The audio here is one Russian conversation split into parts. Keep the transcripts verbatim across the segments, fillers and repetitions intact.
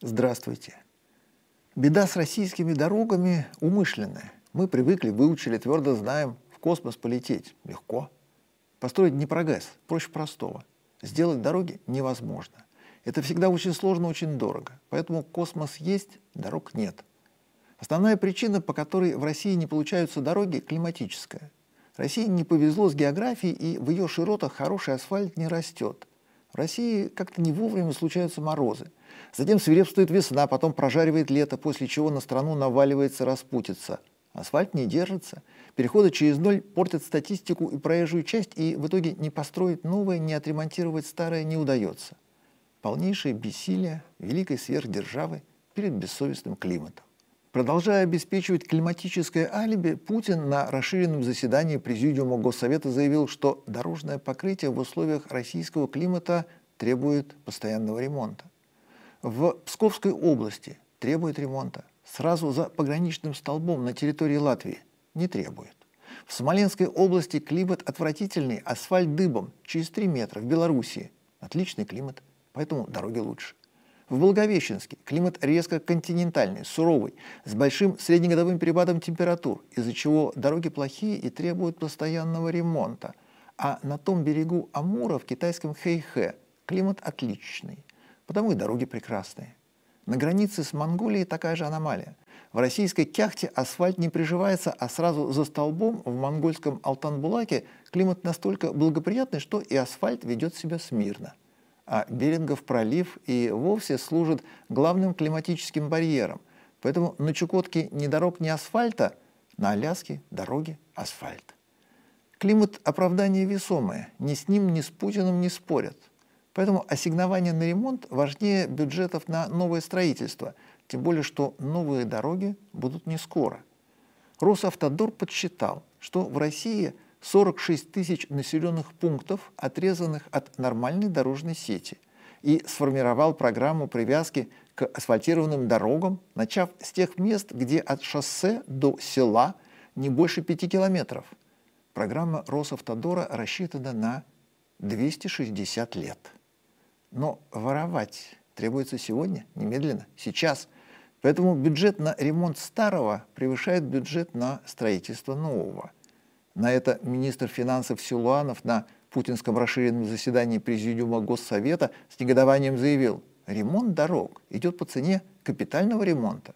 Здравствуйте. Беда с российскими дорогами умышленная. Мы привыкли, выучили, твердо знаем, в космос полететь легко. Построить Днепрогэс проще простого. Сделать дороги невозможно. Это всегда очень сложно, очень дорого. Поэтому космос есть, дорог нет. Основная причина, по которой в России не получаются дороги, климатическая. России не повезло с географией, и в ее широтах хороший асфальт не растет. В России как-то не вовремя случаются морозы. Затем свирепствует весна, потом прожаривает лето, после чего на страну наваливается распутица. Асфальт не держится. Переходы через ноль портят статистику и проезжую часть, и в итоге не построить новое, не отремонтировать старое не удается. Полнейшее бессилие великой сверхдержавы перед бессовестным климатом. Продолжая обеспечивать климатическое алиби, Путин на расширенном заседании Президиума Госсовета заявил, что дорожное покрытие в условиях российского климата требует постоянного ремонта. В Псковской области требует ремонта. Сразу за пограничным столбом на территории Латвии не требует. В Смоленской области климат отвратительный, асфальт дыбом, через три метра. В Белоруссии отличный климат, поэтому дороги лучше. В Благовещенске климат резко континентальный, суровый, с большим среднегодовым перепадом температур, из-за чего дороги плохие и требуют постоянного ремонта. А на том берегу Амура, в китайском Хэйхэ, климат отличный, потому и дороги прекрасные. На границе с Монголией такая же аномалия. В российской Кяхте асфальт не приживается, а сразу за столбом в монгольском Алтан-Булаке климат настолько благоприятный, что и асфальт ведет себя смирно. А Берингов пролив и вовсе служит главным климатическим барьером. Поэтому на Чукотке ни дорог, ни асфальта, на Аляске дороги, асфальт. Климат оправдание весомое, ни с ним, ни с Путиным не спорят. Поэтому ассигнование на ремонт важнее бюджетов на новое строительство, тем более что новые дороги будут не скоро. Росавтодор подсчитал, что в России сорок шесть тысяч населенных пунктов, отрезанных от нормальной дорожной сети, и сформировал программу привязки к асфальтированным дорогам, начав с тех мест, где от шоссе до села не больше пяти километров. Программа Росавтодора рассчитана на двести шестьдесят лет. Но воровать требуется сегодня, немедленно, сейчас. Поэтому бюджет на ремонт старого превышает бюджет на строительство нового. На это министр финансов Силуанов на путинском расширенном заседании Президиума Госсовета с негодованием заявил: ремонт дорог идет по цене капитального ремонта.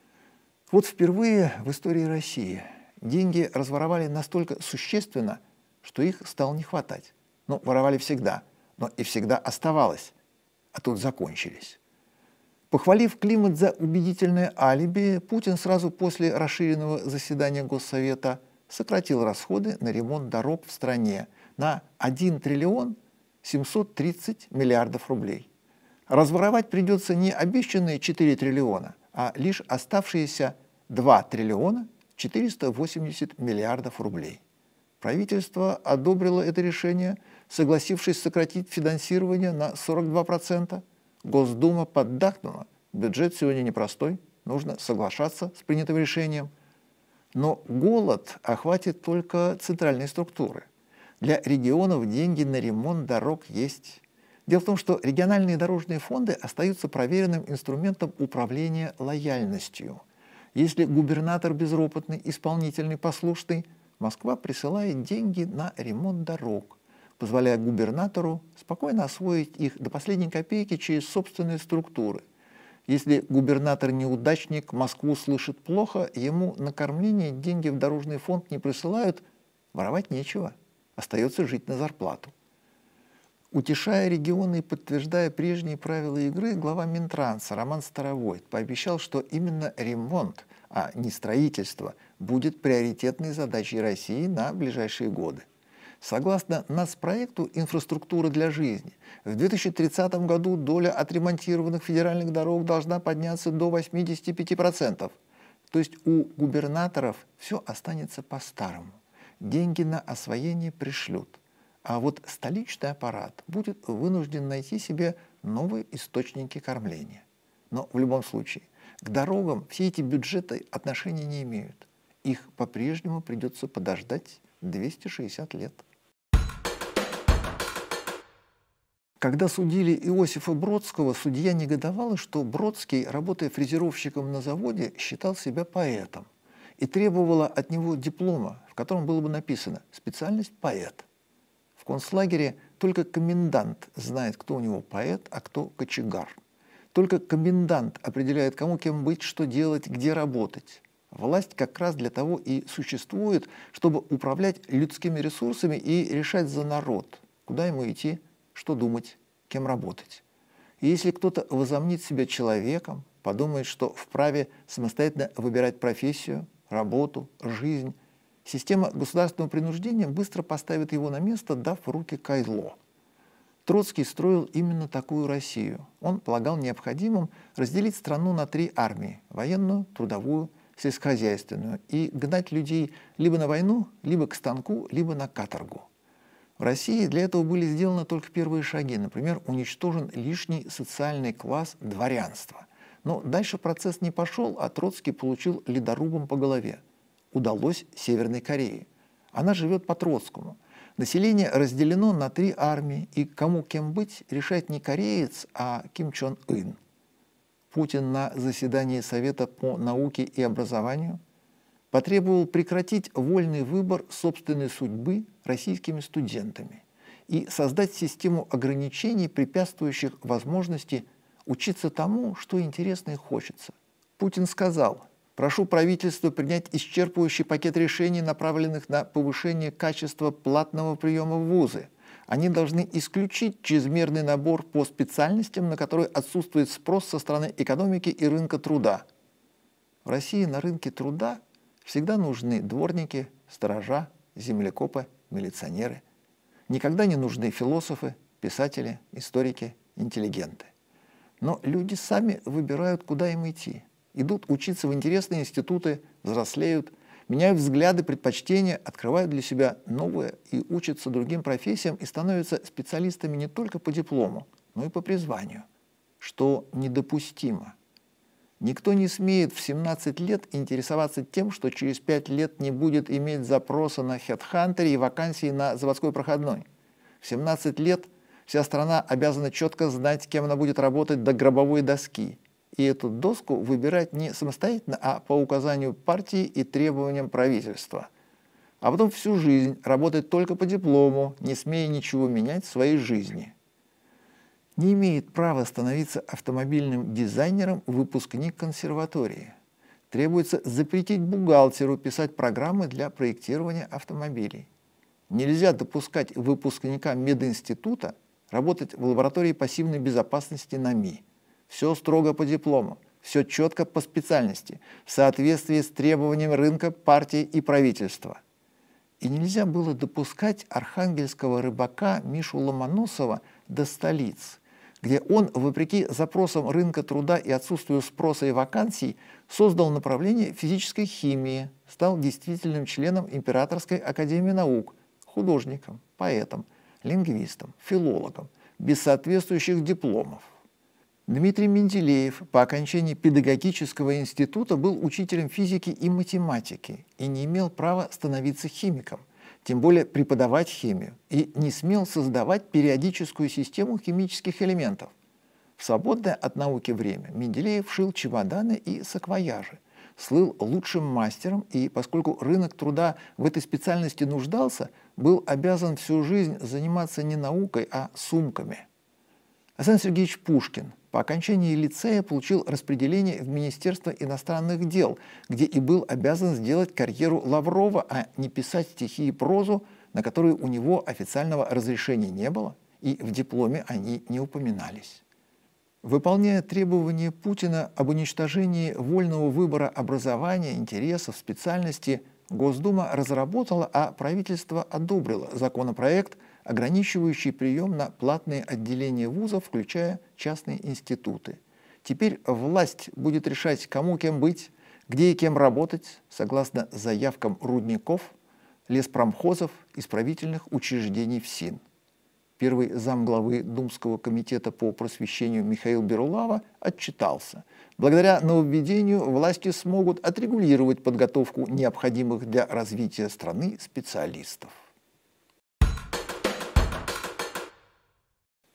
Вот впервые в истории России деньги разворовали настолько существенно, что их стало не хватать. Ну, воровали всегда, но и всегда оставалось, а тут закончились. Похвалив климат за убедительное алиби, Путин сразу после расширенного заседания Госсовета сократил расходы на ремонт дорог в стране на один триллион семьсот тридцать миллиардов рублей. Разворовать придется не обещанные четыре триллиона, а лишь оставшиеся два триллиона четыреста восемьдесят миллиардов рублей. Правительство одобрило это решение, согласившись сократить финансирование на сорок два процента. Госдума поддакнула. Бюджет сегодня непростой, нужно соглашаться с принятым решением. Но голод охватит только центральные структуры. Для регионов деньги на ремонт дорог есть. Дело в том, что региональные дорожные фонды остаются проверенным инструментом управления лояльностью. Если губернатор безропотный, исполнительный, послушный, Москва присылает деньги на ремонт дорог, позволяя губернатору спокойно освоить их до последней копейки через собственные структуры. Если губернатор неудачник, Москву слышит плохо, ему на кормление деньги в дорожный фонд не присылают, воровать нечего, остается жить на зарплату. Утешая регионы и подтверждая прежние правила игры, глава Минтранса Роман Старовойт пообещал, что именно ремонт, а не строительство, будет приоритетной задачей России на ближайшие годы. Согласно нацпроекту «Инфраструктура для жизни», в две тысячи тридцатом году доля отремонтированных федеральных дорог должна подняться до восьмидесяти пяти процентов. То есть у губернаторов все останется по-старому. Деньги на освоение пришлют. А вот столичный аппарат будет вынужден найти себе новые источники кормления. Но в любом случае, к дорогам все эти бюджеты отношения не имеют. Их по-прежнему придется подождать двести шестьдесят лет. Когда судили Иосифа Бродского, судья негодовала, что Бродский, работая фрезеровщиком на заводе, считал себя поэтом и требовала от него диплома, в котором было бы написано «специальность поэт». В концлагере только комендант знает, кто у него поэт, а кто кочегар. Только комендант определяет, кому кем быть, что делать, где работать. Власть как раз для того и существует, чтобы управлять людскими ресурсами и решать за народ, куда ему идти, что думать, кем работать. И если кто-то возомнит себя человеком, подумает, что вправе самостоятельно выбирать профессию, работу, жизнь, система государственного принуждения быстро поставит его на место, дав в руки кайло. Троцкий строил именно такую Россию. Он полагал необходимым разделить страну на три армии – военную, трудовую, сельскохозяйственную, и гнать людей либо на войну, либо к станку, либо на каторгу. В России для этого были сделаны только первые шаги. Например, уничтожен лишний социальный класс дворянства. Но дальше процесс не пошел, а Троцкий получил ледорубом по голове. Удалось Северной Корее. Она живет по Троцкому. Население разделено на три армии, и кому кем быть, решает не кореец, а Ким Чен Ын. Путин на заседании Совета по науке и образованию потребовал прекратить вольный выбор собственной судьбы российскими студентами и создать систему ограничений, препятствующих возможности учиться тому, что интересно и хочется. Путин сказал: «Прошу правительство принять исчерпывающий пакет решений, направленных на повышение качества платного приема в вузы. Они должны исключить чрезмерный набор по специальностям, на которые отсутствует спрос со стороны экономики и рынка труда». В России на рынке труда всегда нужны дворники, сторожа, землекопы, милиционеры. Никогда не нужны философы, писатели, историки, интеллигенты. Но люди сами выбирают, куда им идти. Идут учиться в интересные институты, взрослеют, меняют взгляды, предпочтения, открывают для себя новые и учатся другим профессиям и становятся специалистами не только по диплому, но и по призванию, что недопустимо. Никто не смеет в семнадцать лет интересоваться тем, что через пять лет не будет иметь запроса на HeadHunter и вакансии на заводской проходной. В семнадцать лет вся страна обязана четко знать, кем она будет работать до гробовой доски. И эту доску выбирать не самостоятельно, а по указанию партии и требованиям правительства. А потом всю жизнь работать только по диплому, не смея ничего менять в своей жизни. Не имеет права становиться автомобильным дизайнером выпускник консерватории. Требуется запретить бухгалтеру писать программы для проектирования автомобилей. Нельзя допускать выпускника мединститута работать в лаборатории пассивной безопасности на МИ. Все строго по диплому, все четко по специальности, в соответствии с требованиями рынка, партии и правительства. И нельзя было допускать архангельского рыбака Мишу Ломоносова до столиц, где он, вопреки запросам рынка труда и отсутствию спроса и вакансий, создал направление физической химии, стал действительным членом Императорской академии наук, художником, поэтом, лингвистом, филологом, без соответствующих дипломов. Дмитрий Менделеев по окончании педагогического института был учителем физики и математики и не имел права становиться химиком, тем более преподавать химию, и не смел создавать периодическую систему химических элементов. В свободное от науки время Менделеев шил чемоданы и саквояжи, слыл лучшим мастером и, поскольку рынок труда в этой специальности нуждался, был обязан всю жизнь заниматься не наукой, а сумками. Александр Сергеевич Пушкин по окончании лицея получил распределение в Министерство иностранных дел, где и был обязан сделать карьеру Лаврова, а не писать стихи и прозу, на которые у него официального разрешения не было, и в дипломе они не упоминались. Выполняя требования Путина об уничтожении вольного выбора образования, интересов, специальности, Госдума разработала, а правительство одобрило законопроект, ограничивающий прием на платные отделения вузов, включая частные институты. Теперь власть будет решать, кому кем быть, где и кем работать, согласно заявкам рудников, леспромхозов, исправительных учреждений ФСИН. Первый замглавы Думского комитета по просвещению Михаил Берулава отчитался. Благодаря нововведению власти смогут отрегулировать подготовку необходимых для развития страны специалистов.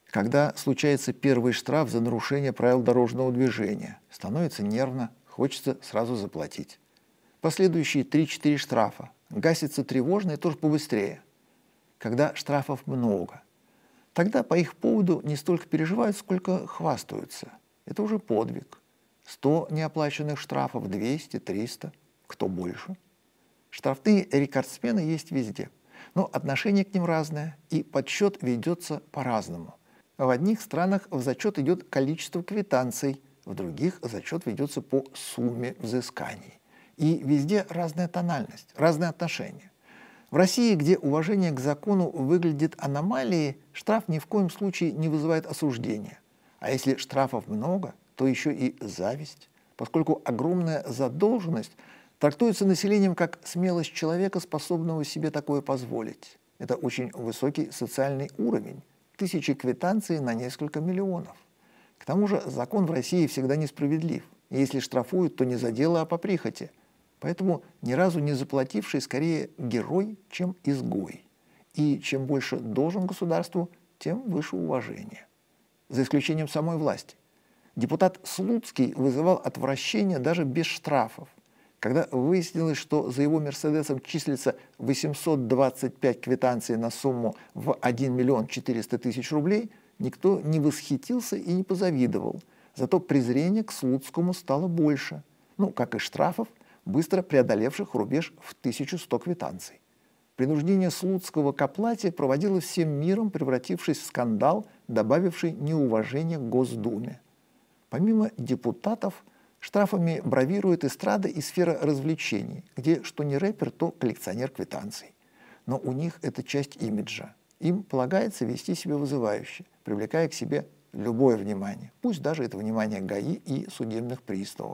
Когда случается первый штраф за нарушение правил дорожного движения, становится нервно, хочется сразу заплатить. Последующие три-четыре штрафа, гасится тревожно и тоже побыстрее. Когда штрафов много, тогда по их поводу не столько переживают, сколько хвастаются. Это уже подвиг. сто неоплаченных штрафов, двести, триста, кто больше. Штрафные рекордсмены есть везде, но отношение к ним разное, и подсчет ведется по-разному. В одних странах в зачет идет количество квитанций, в других зачет ведется по сумме взысканий. И везде разная тональность, разные отношения. В России, где уважение к закону выглядит аномалией, штраф ни в коем случае не вызывает осуждения. А если штрафов много, то еще и зависть, поскольку огромная задолженность трактуется населением как смелость человека, способного себе такое позволить. Это очень высокий социальный уровень. Тысячи квитанций на несколько миллионов. К тому же закон в России всегда несправедлив. И если штрафуют, то не за дело, а по прихоти. Поэтому ни разу не заплативший скорее герой, чем изгой. И чем больше должен государству, тем выше уважение. За исключением самой власти. Депутат Слуцкий вызывал отвращение даже без штрафов. Когда выяснилось, что за его «Мерседесом» числится восемьсот двадцать пять квитанций на сумму в один миллион четыреста тысяч рублей, никто не восхитился и не позавидовал. Зато презрение к Слуцкому стало больше. Ну, как и штрафов, быстро преодолевших рубеж в тысячу сто квитанций. Принуждение Слуцкого к оплате проводилось всем миром, превратившись в скандал, добавивший неуважение к Госдуме. Помимо депутатов, штрафами бравирует эстрада и сфера развлечений, где что не рэпер, то коллекционер квитанций. Но у них это часть имиджа. Им полагается вести себя вызывающе, привлекая к себе любое внимание, пусть даже это внимание ГАИ и судебных приставов.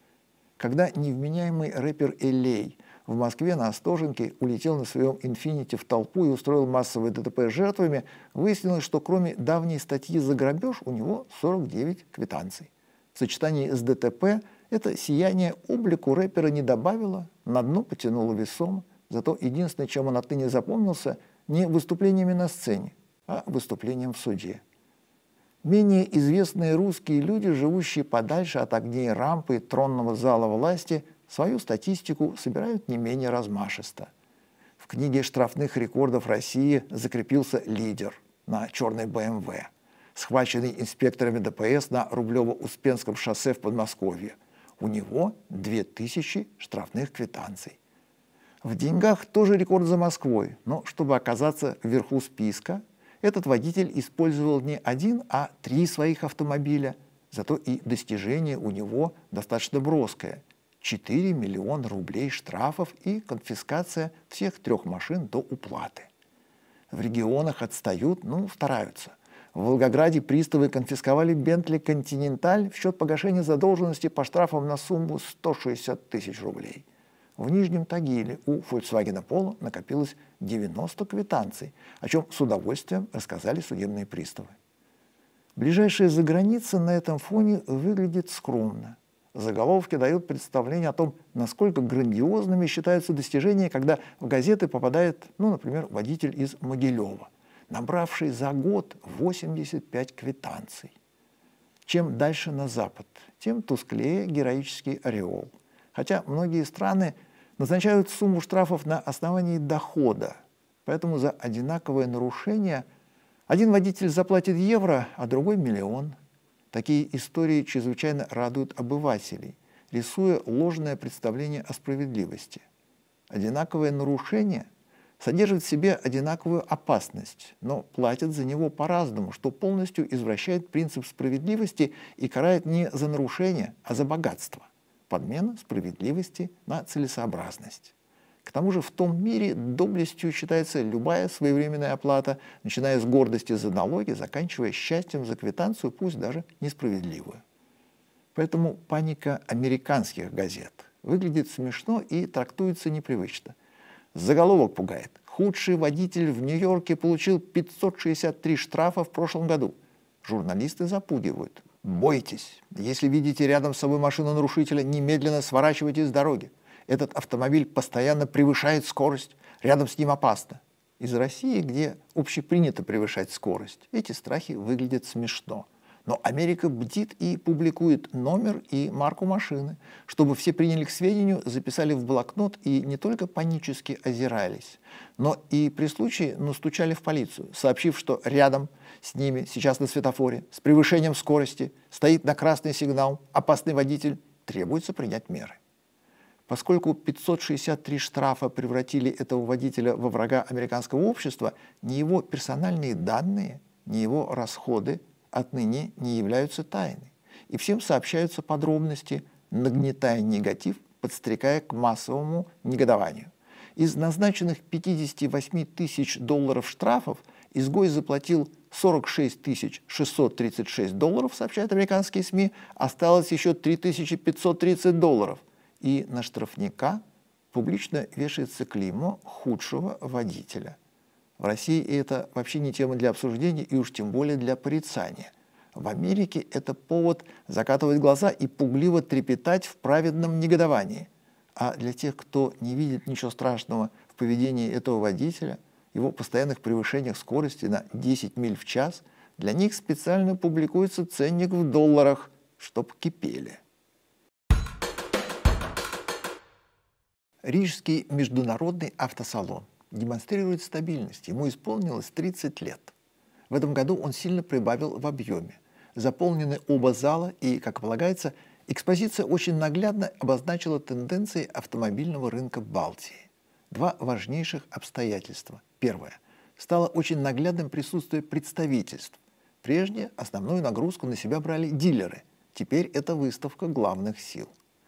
Когда невменяемый рэпер Элей в Москве на Остоженке улетел на своем «Инфинити» в толпу и устроил массовое ДТП с жертвами, выяснилось, что кроме давней статьи за грабеж у него сорок девять квитанций. В сочетании с ДТП это сияние облику рэпера не добавило, на дно потянуло весом, зато единственное, чем он отныне запомнился, не выступлениями на сцене, а выступлением в суде. Менее известные русские люди, живущие подальше от огней рампы тронного зала власти, свою статистику собирают не менее размашисто. В книге штрафных рекордов России закрепился лидер на черной бэ эм вэ, схваченный инспекторами дэ пэ эс на Рублево-Успенском шоссе в Подмосковье. У него две тысячи штрафных квитанций. В деньгах тоже рекорд за Москвой, но чтобы оказаться вверху списка, этот водитель использовал не один, а три своих автомобиля. Зато и достижение у него достаточно броское. четыре миллиона рублей штрафов и конфискация всех трех машин до уплаты. В регионах отстают, ну, стараются. В Волгограде приставы конфисковали Бентли Континенталь в счет погашения задолженности по штрафам на сумму сто шестьдесят тысяч рублей. В Нижнем Тагиле у Volkswagen Polo накопилось девяносто квитанций, о чем с удовольствием рассказали судебные приставы. Ближайшая заграница на этом фоне выглядит скромно. Заголовки дают представление о том, насколько грандиозными считаются достижения, когда в газеты попадает, ну, например, водитель из Могилева, набравший за год восемьдесят пять квитанций. Чем дальше на запад, тем тусклее героический ореол. Хотя многие страны назначают сумму штрафов на основании дохода, поэтому за одинаковое нарушение один водитель заплатит евро, а другой миллион. Такие истории чрезвычайно радуют обывателей, рисуя ложное представление о справедливости. Одинаковое нарушение содержит в себе одинаковую опасность, но платят за него по-разному, что полностью извращает принцип справедливости и карает не за нарушение, а за богатство. Подмена справедливости на целесообразность. К тому же в том мире доблестью считается любая своевременная оплата, начиная с гордости за налоги, заканчивая счастьем за квитанцию, пусть даже несправедливую. Поэтому паника американских газет выглядит смешно и трактуется непривычно. Заголовок пугает. Худший водитель в Нью-Йорке получил пятьсот шестьдесят три штрафа в прошлом году. Журналисты запугивают. Бойтесь. Если видите рядом с собой машину нарушителя, немедленно сворачивайте с дороги. Этот автомобиль постоянно превышает скорость. Рядом с ним опасно. Из России, где общепринято превышать скорость, эти страхи выглядят смешно. Но Америка бдит и публикует номер и марку машины, чтобы все приняли к сведению, записали в блокнот и не только панически озирались, но и при случае настучали в полицию, сообщив, что рядом с ними сейчас на светофоре с превышением скорости стоит на красный сигнал опасный водитель, требуется принять меры. Поскольку пятьсот шестьдесят три штрафа превратили этого водителя во врага американского общества, ни его персональные данные, ни его расходы отныне не являются тайной. И всем сообщаются подробности, нагнетая негатив, подстрекая к массовому негодованию. Из назначенных пятидесяти восьми тысяч долларов штрафов изгой заплатил сорок шесть тысяч шестьсот тридцать шесть долларов, сообщают американские СМИ, осталось еще три тысячи пятьсот тридцать долларов. И на штрафника публично вешается клеймо худшего водителя. В России это вообще не тема для обсуждения и уж тем более для порицания. В Америке это повод закатывать глаза и пугливо трепетать в праведном негодовании. А для тех, кто не видит ничего страшного в поведении этого водителя, его постоянных превышениях скорости на десять миль в час, для них специально публикуется ценник в долларах, чтоб кипели. Рижский международный автосалон демонстрирует стабильность. Ему исполнилось тридцать лет. В этом году он сильно прибавил в объеме. Заполнены оба зала, и, как полагается, экспозиция очень наглядно обозначила тенденции автомобильного рынка Балтии. Два важнейших обстоятельства. Первое. Стало очень наглядным присутствие представительств. Прежде основную нагрузку на себя брали дилеры. Теперь это выставка главных сил.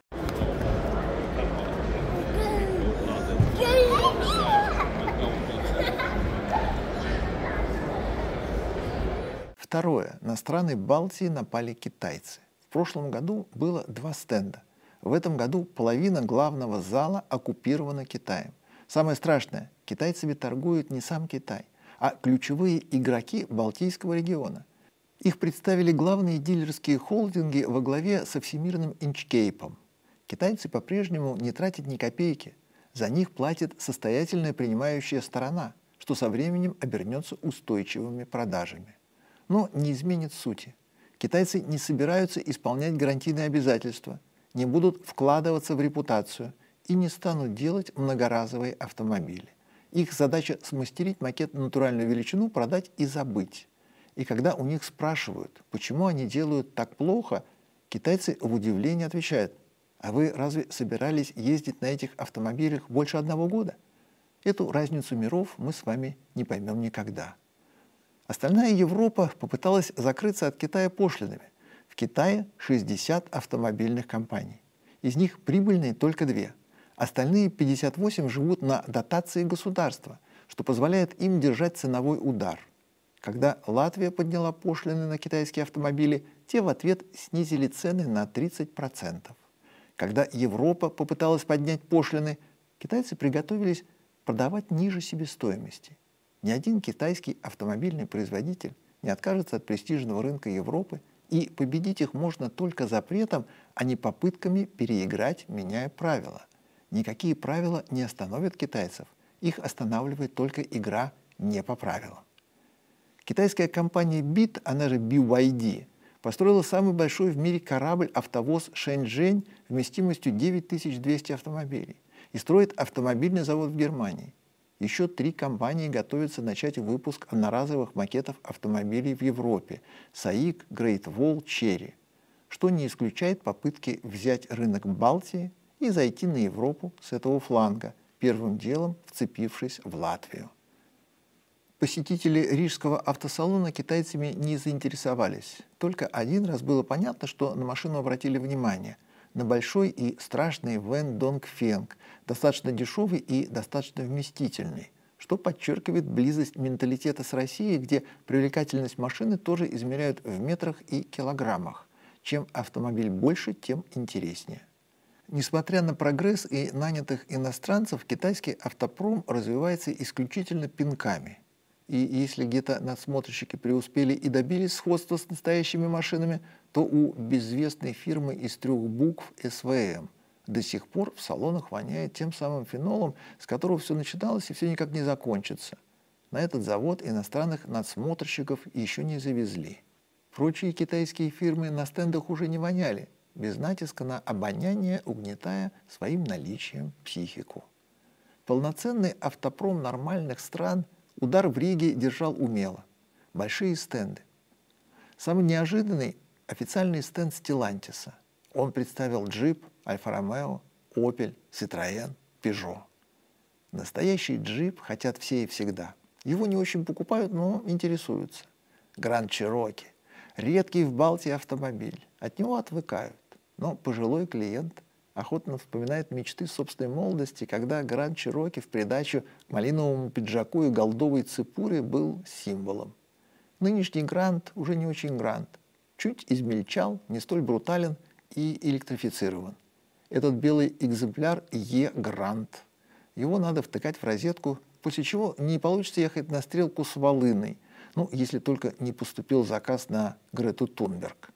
Второе. На страны Балтии напали китайцы. В прошлом году было два стенда. В этом году половина главного зала оккупирована Китаем. Самое страшное, китайцами торгуют не сам Китай, а ключевые игроки Балтийского региона. Их представили главные дилерские холдинги во главе со всемирным Инчкейпом. Китайцы по-прежнему не тратят ни копейки. За них платит состоятельная принимающая сторона, что со временем обернется устойчивыми продажами. Но не изменит сути. Китайцы не собираются исполнять гарантийные обязательства, не будут вкладываться в репутацию и не станут делать многоразовые автомобили. Их задача смастерить макет на натуральную величину, продать и забыть. И когда у них спрашивают, почему они делают так плохо, китайцы в удивлении отвечают: а вы разве собирались ездить на этих автомобилях больше одного года? Эту разницу миров мы с вами не поймем никогда. Остальная Европа попыталась закрыться от Китая пошлинами. В Китае шестьдесят автомобильных компаний. Из них прибыльные только две. Остальные пятьдесят восемь живут на дотации государства, что позволяет им держать ценовой удар. Когда Латвия подняла пошлины на китайские автомобили, те в ответ снизили цены на тридцать процентов. Когда Европа попыталась поднять пошлины, китайцы приготовились продавать ниже себестоимости. Ни один китайский автомобильный производитель не откажется от престижного рынка Европы, и победить их можно только запретом, а не попытками переиграть, меняя правила. Никакие правила не остановят китайцев, их останавливает только игра не по правилам. Китайская компания бит, она же би уай ди, построила самый большой в мире корабль-автовоз «Шэньчжэнь» вместимостью девять тысяч двести автомобилей и строит автомобильный завод в Германии. Еще три компании готовятся начать выпуск одноразовых макетов автомобилей в Европе – саик, Great Wall, Chery, что не исключает попытки взять рынок Балтии и зайти на Европу с этого фланга, первым делом вцепившись в Латвию. Посетители рижского автосалона китайцами не заинтересовались. Только один раз было понятно, что на машину обратили внимание. На большой и страшный Вэн Донгфенг, достаточно дешевый и достаточно вместительный, что подчеркивает близость менталитета с Россией, где привлекательность машины тоже измеряют в метрах и килограммах. Чем автомобиль больше, тем интереснее. Несмотря на прогресс и нанятых иностранцев, китайский автопром развивается исключительно пинками. И если где-то надсмотрщики преуспели и добились сходства с настоящими машинами, то у безвестной фирмы из трех букв эс вэ эм до сих пор в салонах воняет тем самым фенолом, с которого все начиналось и все никак не закончится. На этот завод иностранных надсмотрщиков еще не завезли. Прочие китайские фирмы на стендах уже не воняли, без натиска на обоняние угнетая своим наличием психику. Полноценный автопром нормальных стран удар в Риге держал умело. Большие стенды. Самый неожиданный – официальный стенд Stellantis. Он представил джип, Альфа-Ромео, Opel, Citroën, Peugeot. Настоящий джип хотят все и всегда. Его не очень покупают, но интересуются. Гранд Чироки. Редкий в Балтии автомобиль. От него отвыкают. Но пожилой клиент охотно вспоминает мечты собственной молодости, когда Гранд Чироки в придачу к малиновому пиджаку и голдовой цепуре был символом. Нынешний Гранд уже не очень Гранд. Чуть измельчал, не столь брутален и электрифицирован. Этот белый экземпляр Е-Гранд. Его надо втыкать в розетку, после чего не получится ехать на стрелку с волыной, ну, если только не поступил заказ на Грету Тунберг.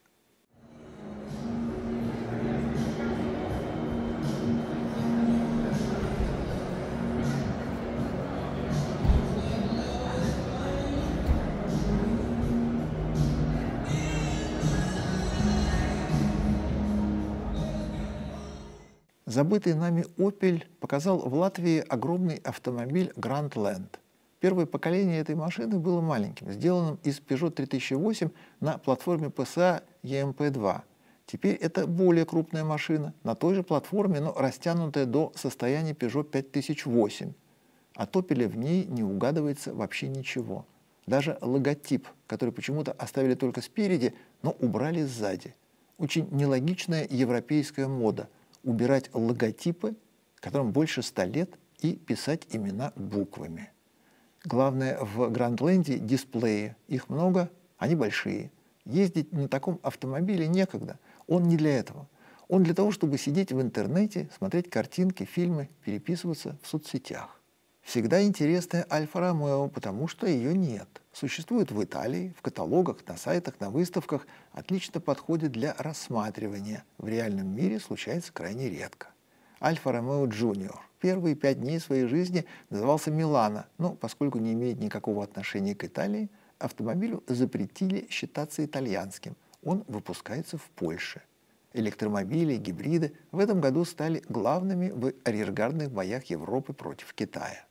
Забытый нами Opel показал в Латвии огромный автомобиль Grand Land. Первое поколение этой машины было маленьким, сделанным из Peugeot три тысячи восемь на платформе пэ эс а и эм пэ два. Теперь это более крупная машина, на той же платформе, но растянутая до состояния Peugeot пять тысяч восемь. От Opel в ней не угадывается вообще ничего. Даже логотип, который почему-то оставили только спереди, но убрали сзади. Очень нелогичная европейская мода – убирать логотипы, которым больше ста лет, и писать имена буквами. Главное в Грандленде дисплеи. Их много, они большие. Ездить на таком автомобиле некогда. Он не для этого. Он для того, чтобы сидеть в интернете, смотреть картинки, фильмы, переписываться в соцсетях. Всегда интересная Альфа-Ромео, потому что ее нет. Существует в Италии, в каталогах, на сайтах, на выставках, отлично подходит для рассматривания. В реальном мире случается крайне редко. Альфа-Ромео Джуниор. Первые пять дней своей жизни назывался Милано, но поскольку не имеет никакого отношения к Италии, автомобилю запретили считаться итальянским. Он выпускается в Польше. Электромобили, гибриды в этом году стали главными в арьергардных боях Европы против Китая.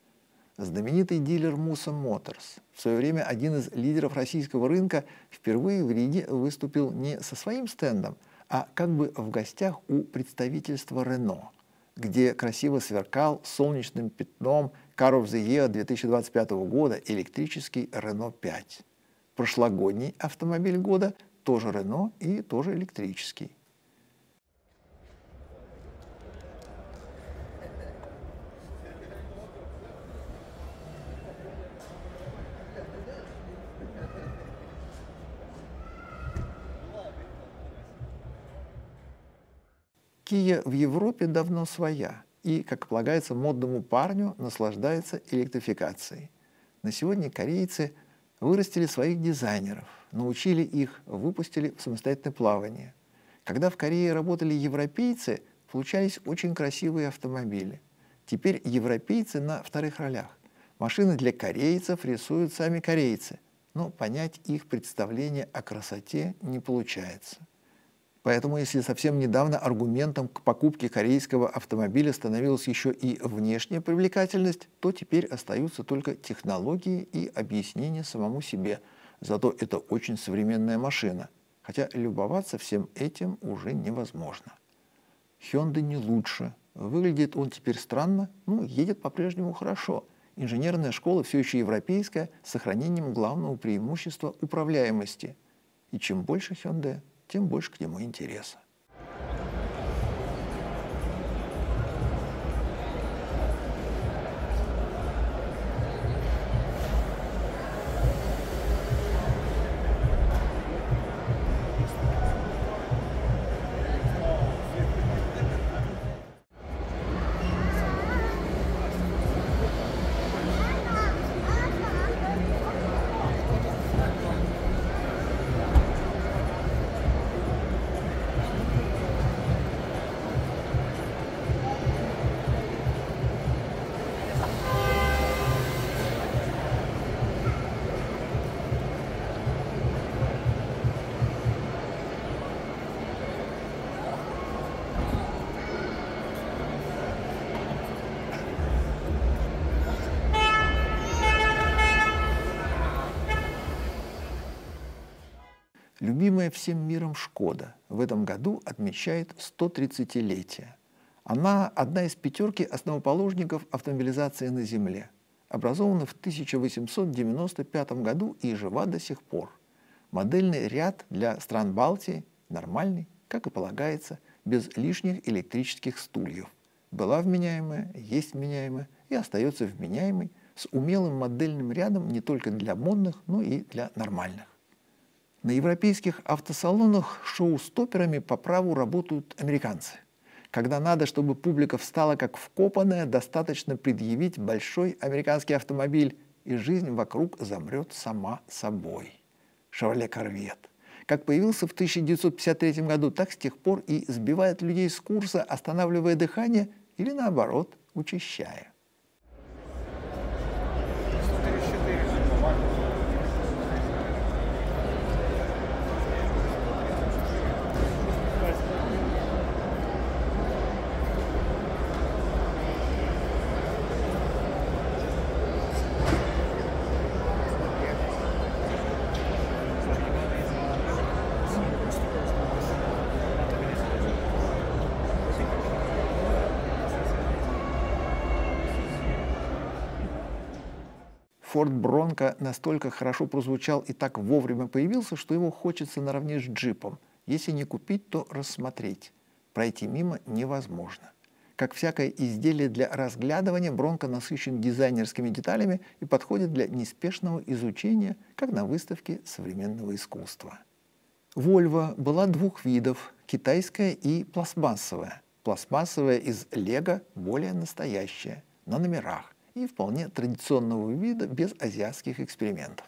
Знаменитый дилер Musa Motors, в свое время один из лидеров российского рынка, впервые в Риге выступил не со своим стендом, а как бы в гостях у представительства Renault, где красиво сверкал солнечным пятном Car of the Year две тысячи двадцать пятого года электрический Renault пять. Прошлогодний автомобиль года тоже Renault и тоже электрический. Kia в Европе давно своя и, как полагается модному парню, наслаждается электрификацией. На сегодня корейцы вырастили своих дизайнеров, научили их, выпустили в самостоятельное плавание. Когда в Корее работали европейцы, получались очень красивые автомобили. Теперь европейцы на вторых ролях. Машины для корейцев рисуют сами корейцы, но понять их представление о красоте не получается. Поэтому, если совсем недавно аргументом к покупке корейского автомобиля становилась еще и внешняя привлекательность, то теперь остаются только технологии и объяснения самому себе. Зато это очень современная машина, хотя любоваться всем этим уже невозможно. Hyundai не лучше. Выглядит он теперь странно, но едет по-прежнему хорошо. Инженерная школа все еще европейская, с сохранением главного преимущества управляемости. И чем больше Hyundai, тем больше к нему интереса. любимая всем миром «Шкода» в этом году отмечает сто тридцатилетие. Она одна из пятерки основоположников автомобилизации на Земле. Образована в тысяча восемьсот девяносто пятом году и жива до сих пор. Модельный ряд для стран Балтии нормальный, как и полагается, без лишних электрических стульев. Была вменяемая, есть вменяемая и остается вменяемой, с умелым модельным рядом не только для модных, но и для нормальных. На европейских автосалонах шоу-стоперами по праву работают американцы. Когда надо, чтобы публика встала как вкопанная, достаточно предъявить большой американский автомобиль, и жизнь вокруг замрет сама собой. «Шевроле Корвет». Как появился в тысяча девятьсот пятьдесят третьем году, так с тех пор и сбивает людей с курса, останавливая дыхание или, наоборот, учащая. Форд Бронко настолько хорошо прозвучал и так вовремя появился, что его хочется наравне с джипом. Если не купить, то рассмотреть. Пройти мимо невозможно. Как всякое изделие для разглядывания, Бронко насыщен дизайнерскими деталями и подходит для неспешного изучения, как на выставке современного искусства. Вольво была двух видов – китайская и пластмассовая. Пластмассовая из лего более настоящая, на номерах, и вполне традиционного вида без азиатских экспериментов.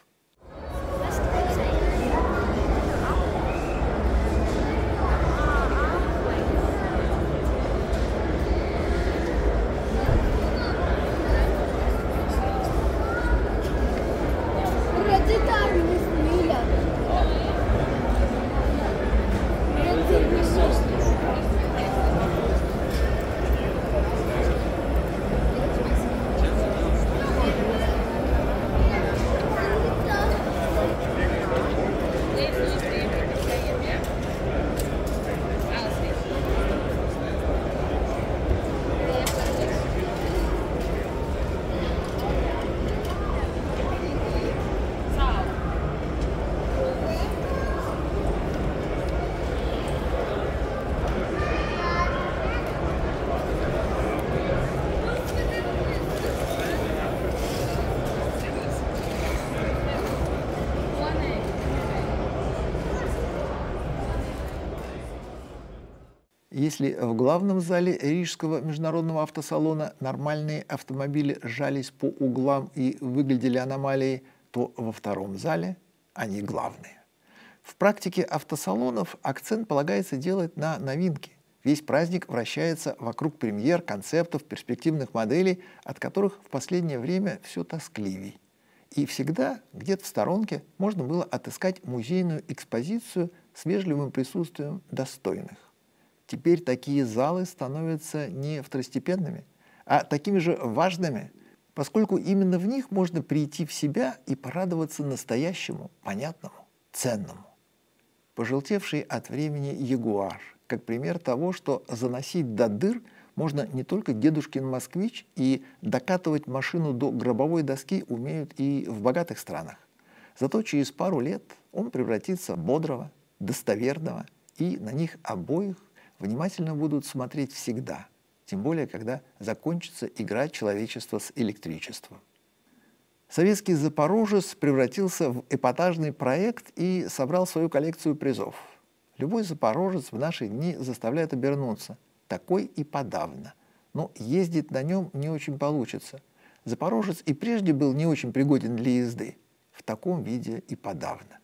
Если в главном зале Рижского международного автосалона нормальные автомобили сжались по углам и выглядели аномалией, то во втором зале они главные. В практике автосалонов акцент полагается делать на новинки. Весь праздник вращается вокруг премьер, концептов, перспективных моделей, от которых в последнее время все тоскливей. И всегда где-то в сторонке можно было отыскать музейную экспозицию с вежливым присутствием достойных. Теперь такие залы становятся не второстепенными, а такими же важными, поскольку именно в них можно прийти в себя и порадоваться настоящему, понятному, ценному. Пожелтевший от времени Ягуар, как пример того, что заносить до дыр можно не только дедушкин москвич, и докатывать машину до гробовой доски умеют и в богатых странах. Зато через пару лет он превратится в бодрого, достоверного, и на них обоих внимательно будут смотреть всегда, тем более, когда закончится игра человечества с электричеством. Советский «Запорожец» превратился в эпатажный проект и собрал свою коллекцию призов. Любой запорожец в наши дни заставляет обернуться, такой и подавно. Но ездить на нем не очень получится. Запорожец и прежде был не очень пригоден для езды, в таком виде и подавно.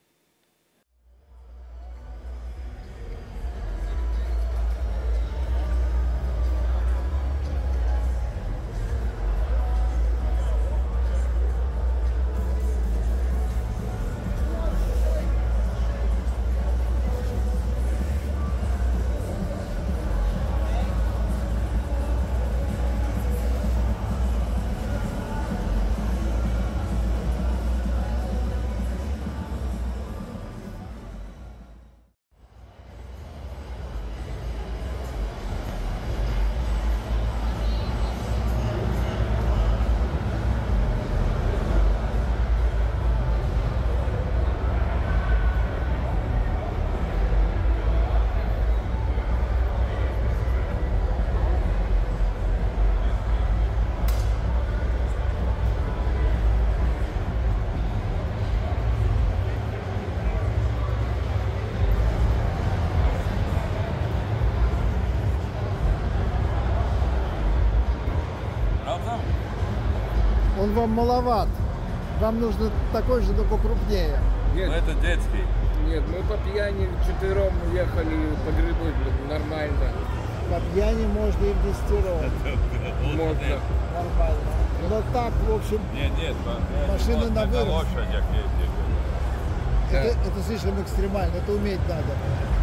Он вам маловат. Вам нужно такой же, но покрупнее. Нет, Ну, это детский. нет, мы по пьяни вчетвером уехали по грибы, блин, нормально. По пьяни можно и в десятером. Можно. Нормально. Но так, в общем, Нет, нет, по- Машины вот на на вырост. лошадях ездили. это, это слишком экстремально. Это уметь надо.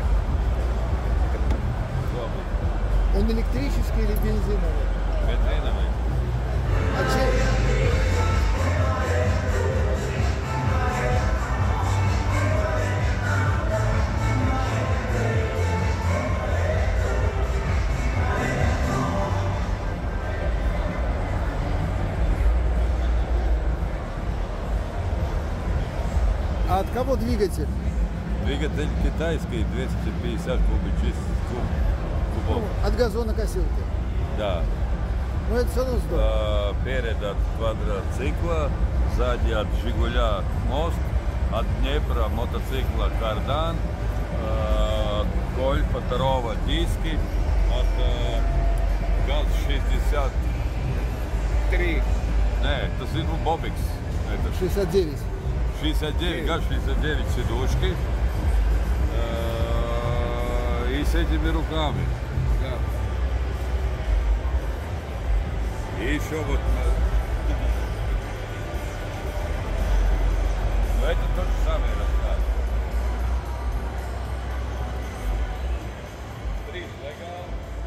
Слабый. Он электрический или бензиновый? Бензиновый. А чем? А от кого двигатель? Двигатель китайский, двести пятьдесят кубических куб, кубов. Ну, от газонокосилки. Да. Ну это все равно здорово. А, перед от квадроцикла, сзади от Жигуля мост, от Днепра мотоцикла кардан, а, гольфа второго диски, от а, ГАЗ шестьдесят Три. Не, это сиду Бобикс. Это шестьдесят девять. шестьдесят девять, ГАЗ шестьдесят девять сидушки. А, и с этими руками. Да. И еще вот... на- Но это тот же самый рассказ. Три шага.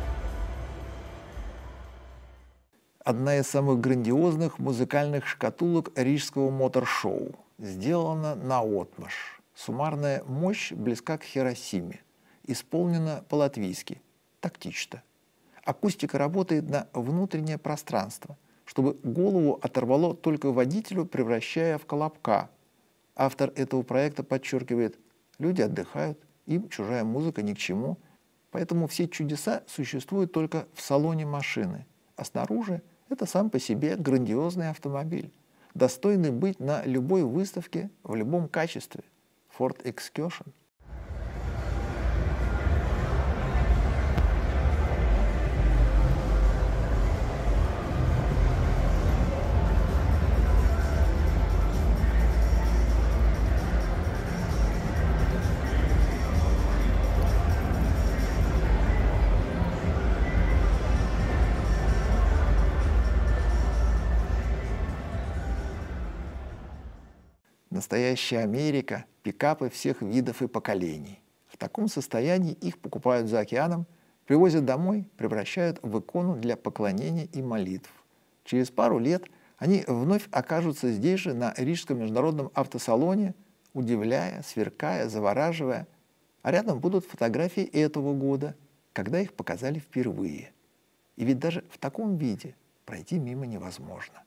Одна из самых грандиозных музыкальных шкатулок рижского мотор-шоу. Сделана наотмашь. Суммарная мощь близка к Хиросиме. Исполнена по-латвийски. Тактично. Акустика работает на внутреннее пространство, чтобы голову оторвало только водителю, превращая в колобка. Автор этого проекта подчеркивает, люди отдыхают, им чужая музыка ни к чему, поэтому все чудеса существуют только в салоне машины, а снаружи это сам по себе грандиозный автомобиль, достойный быть на любой выставке в любом качестве. Ford Excursion. Настоящая Америка, пикапы всех видов и поколений. В таком состоянии их покупают за океаном, привозят домой, превращают в икону для поклонения и молитв. Через пару лет они вновь окажутся здесь же, на Рижском международном автосалоне, удивляя, сверкая, завораживая. А рядом будут фотографии этого года, когда их показали впервые. И ведь даже в таком виде пройти мимо невозможно.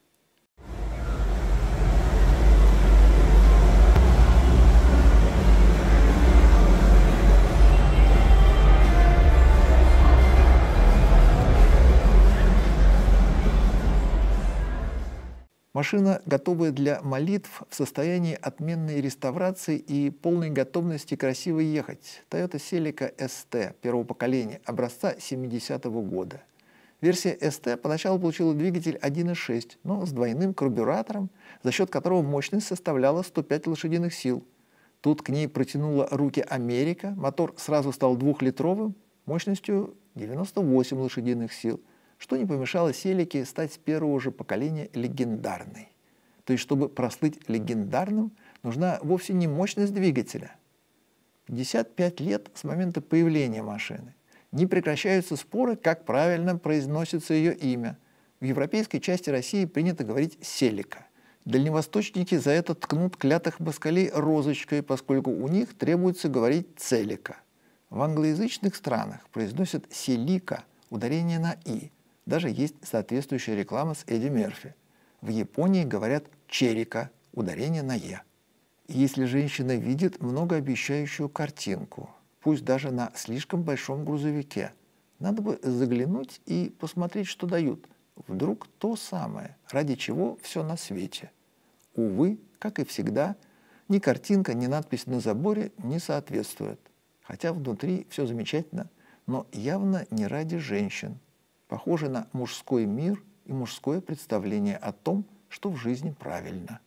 Машина, готовая для молитв, в состоянии отменной реставрации и полной готовности красиво ехать. Toyota Celica эс ти первого поколения, образца семидесятого года. Версия эс ти поначалу получила двигатель один и шесть, но с двойным карбюратором, за счет которого мощность составляла сто пять лошадиных сил. Тут к ней протянула руки Америка, мотор сразу стал двухлитровым, мощностью девяносто восемь лошадиных сил, что не помешало Селике стать с первого же поколения легендарной. То есть, чтобы прослыть легендарным, нужна вовсе не мощность двигателя. пятьдесят пять лет с момента появления машины. Не прекращаются споры, как правильно произносится ее имя. В европейской части России принято говорить «Селика». Дальневосточники за это ткнут клятых москалей розочкой, поскольку у них требуется говорить «Целика». В англоязычных странах произносят «Селика», ударение на «и». Даже есть соответствующая реклама с Эдди Мерфи. В Японии говорят «черика», ударение на «е». И если женщина видит многообещающую картинку, пусть даже на слишком большом грузовике, надо бы заглянуть и посмотреть, что дают. Вдруг то самое, ради чего все на свете. Увы, как и всегда, ни картинка, ни надпись на заборе не соответствуют. Хотя внутри все замечательно, но явно не ради женщин. Похоже на мужской мир и мужское представление о том, что в жизни правильно.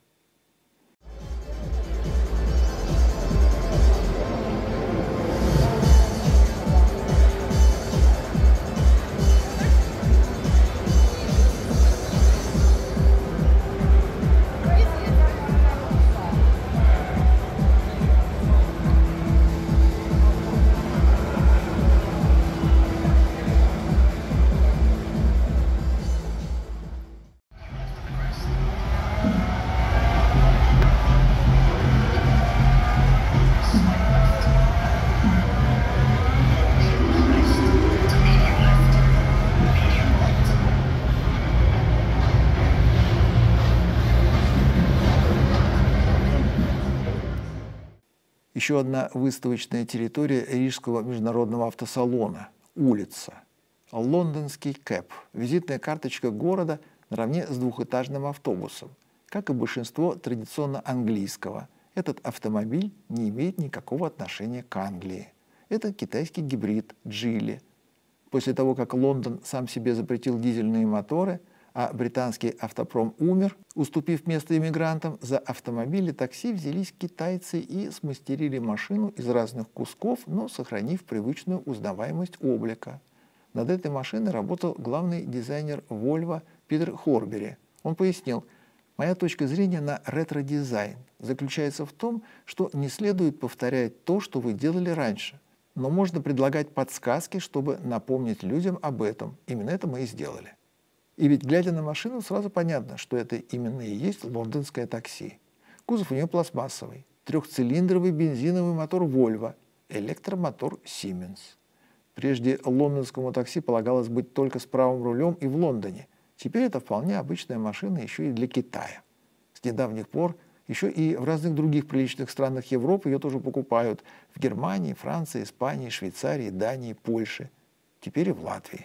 Еще одна выставочная территория Рижского международного автосалона – улица. Лондонский кэп – визитная карточка города наравне с двухэтажным автобусом. Как и большинство традиционно английского, этот автомобиль не имеет никакого отношения к Англии. Это китайский гибрид Джили. После того, как Лондон сам себе запретил дизельные моторы, а британский автопром умер, уступив место иммигрантам, за автомобили такси взялись китайцы и смастерили машину из разных кусков, но сохранив привычную узнаваемость облика. Над этой машиной работал главный дизайнер Volvo Питер Хорбери. Он пояснил: «Моя точка зрения на ретро-дизайн заключается в том, что не следует повторять то, что вы делали раньше, но можно предлагать подсказки, чтобы напомнить людям об этом. Именно это мы и сделали». И ведь, глядя на машину, сразу понятно, что это именно и есть лондонское такси. Кузов у нее пластмассовый, трехцилиндровый бензиновый мотор Volvo, электромотор Siemens. Прежде лондонскому такси полагалось быть только с правым рулем и в Лондоне. Теперь это вполне обычная машина еще и для Китая. С недавних пор еще и в разных других приличных странах Европы ее тоже покупают. В Германии, Франции, Испании, Швейцарии, Дании, Польше. Теперь и в Латвии.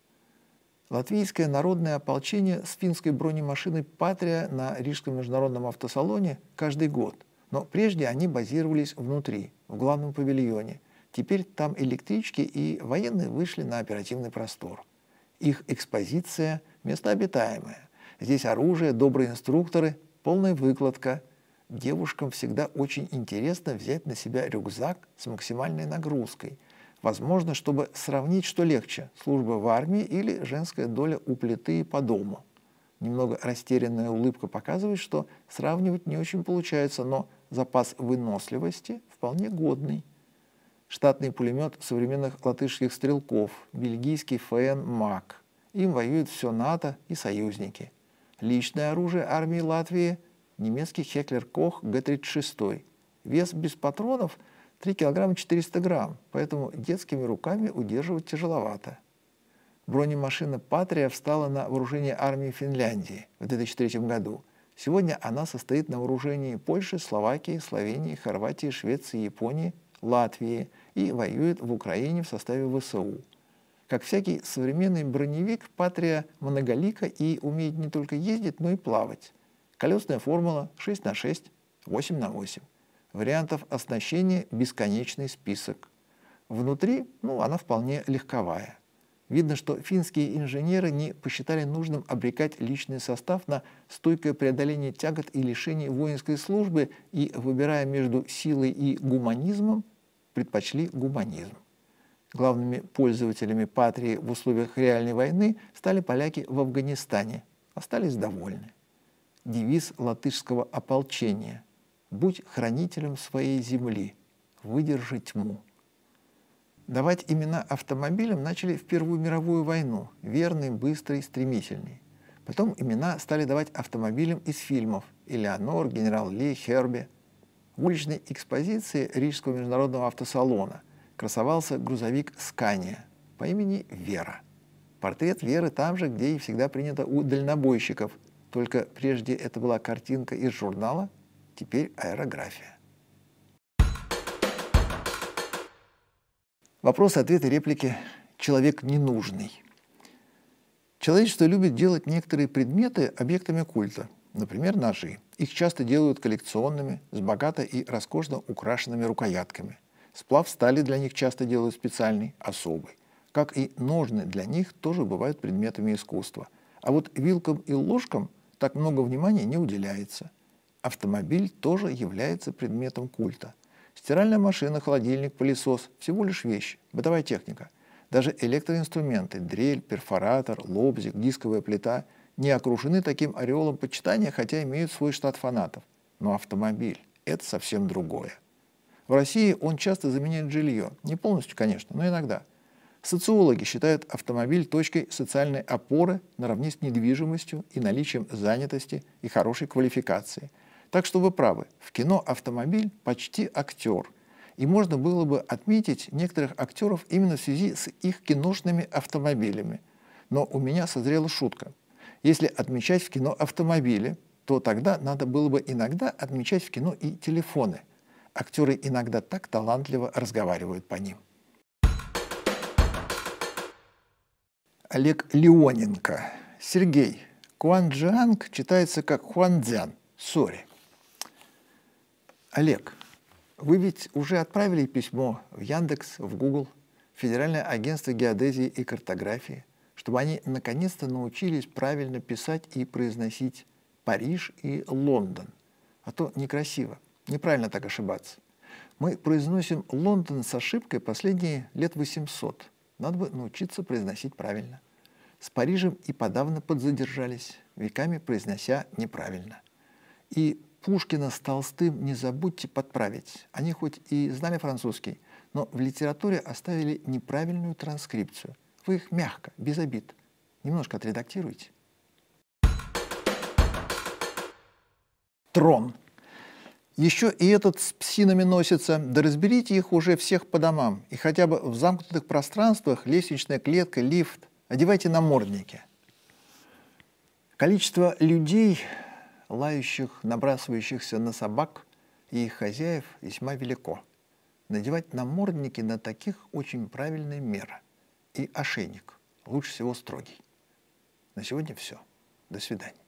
Латвийское народное ополчение с финской бронемашиной «Патрия» на Рижском международном автосалоне каждый год. Но прежде они базировались внутри, в главном павильоне. Теперь там электрички, и военные вышли на оперативный простор. Их экспозиция – место обитаемое. Здесь оружие, добрые инструкторы, полная выкладка. Девушкам всегда очень интересно взять на себя рюкзак с максимальной нагрузкой. Возможно, чтобы сравнить, что легче – служба в армии или женская доля у плиты и по дому. Немного растерянная улыбка показывает, что сравнивать не очень получается, но запас выносливости вполне годный. Штатный пулемет современных латышских стрелков, бельгийский эф эн МАК. Им воюет все НАТО и союзники. Личное оружие армии Латвии – немецкий Хеклер Кох Гэ тридцать шесть. Вес без патронов – три килограмма четыреста грамм, поэтому детскими руками удерживать тяжеловато. Бронемашина «Патрия» встала на вооружение армии Финляндии в две тысячи третьем году. Сегодня она состоит на вооружении Польши, Словакии, Словении, Хорватии, Швеции, Японии, Латвии и воюет в Украине в составе вэ эс у. Как всякий современный броневик, «Патрия» многолика и умеет не только ездить, но и плавать. Колесная формула шесть на шесть, восемь на восемь. Вариантов оснащения бесконечный список. Внутри, ну, она вполне легковая. Видно, что финские инженеры не посчитали нужным обрекать личный состав на стойкое преодоление тягот и лишений воинской службы и, выбирая между силой и гуманизмом, предпочли гуманизм. Главными пользователями «Патрии» в условиях реальной войны стали поляки в Афганистане. Остались довольны. Девиз латышского ополчения: «Будь хранителем своей земли, выдержи тьму». Давать имена автомобилям начали в Первую мировую войну. Верный, быстрый, стремительный. Потом имена стали давать автомобилям из фильмов: «Элеонор», «Генерал Ли», «Херби». В уличной экспозиции Рижского международного автосалона красовался грузовик «Скания» по имени Вера. Портрет Веры там же, где и всегда принято у дальнобойщиков. Только прежде это была картинка из журнала, теперь аэрография. Вопросы, ответы, реплики. Человек ненужный. Человечество любит делать некоторые предметы объектами культа. Например, ножи. Их часто делают коллекционными, с богато и роскошно украшенными рукоятками. Сплав стали для них часто делают специальный, особый. Как и ножны для них тоже бывают предметами искусства. А вот вилкам и ложкам так много внимания не уделяется. Автомобиль тоже является предметом культа. Стиральная машина, холодильник, пылесос – всего лишь вещи, бытовая техника. Даже электроинструменты – дрель, перфоратор, лобзик, дисковая плита – не окружены таким ореолом почитания, хотя имеют свой штат фанатов. Но автомобиль – это совсем другое. В России он часто заменяет жилье. Не полностью, конечно, но иногда. Социологи считают автомобиль точкой социальной опоры наравне с недвижимостью и наличием занятости и хорошей квалификации. Так что вы правы, в кино автомобиль почти актер. И можно было бы отметить некоторых актеров именно в связи с их киношными автомобилями. Но у меня созрела шутка. Если отмечать в кино автомобили, то тогда надо было бы иногда отмечать в кино и телефоны. Актеры иногда так талантливо разговаривают по ним. Олег Леоненко. Сергей. Куанджианг читается как Хуанцзян. Сори. Олег, вы ведь уже отправили письмо в Яндекс, в Google, в Федеральное агентство геодезии и картографии, чтобы они наконец-то научились правильно писать и произносить Париж и Лондон. А то некрасиво, неправильно так ошибаться. Мы произносим Лондон с ошибкой последние лет восемьсот. Надо бы научиться произносить правильно. С Парижем и подавно подзадержались, веками произнося неправильно. И Пушкина с Толстым не забудьте подправить. Они хоть и знали французский, но в литературе оставили неправильную транскрипцию. Вы их мягко, без обид, немножко отредактируйте. Трон. Еще и этот с псинами носится, да разберите их уже всех по домам. И хотя бы в замкнутых пространствах, лестничная клетка, лифт, одевайте намордники. Количество людей, лающих, набрасывающихся на собак и их хозяев, весьма велико. Надевать намордники на таких очень правильная мера. И ошейник, лучше всего строгий. На сегодня все. До свидания.